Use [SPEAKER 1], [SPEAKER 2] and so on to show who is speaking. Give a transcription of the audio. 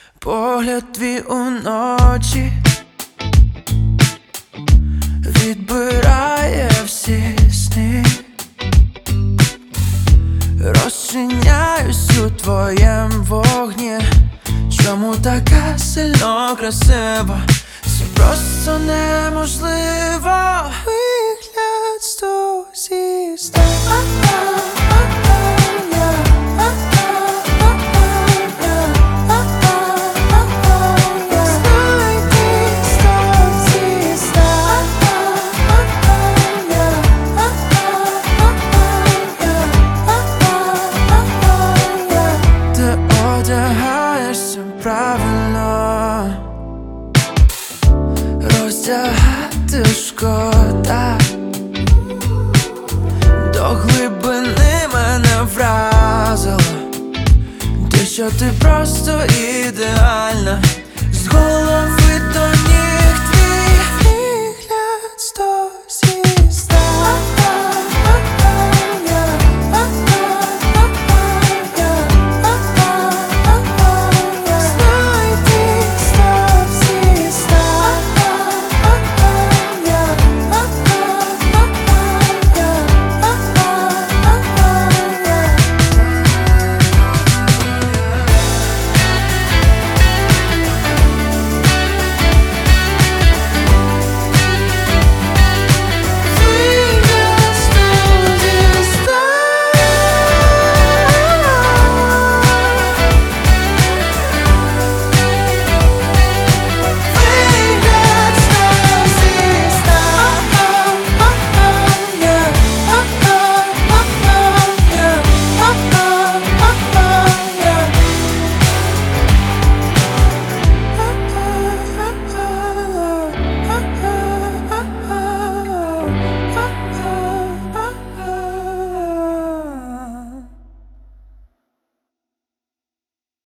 [SPEAKER 1] Погляд твій уночі відбирає всі сни. Розчиняюсь у твоєм вогні. Чому така сильно красива? Це просто неможливо. Вигляд 100 зі 100. Одягаєшся правильно, роздягати шкода. До глибини мене вразило те, що ти просто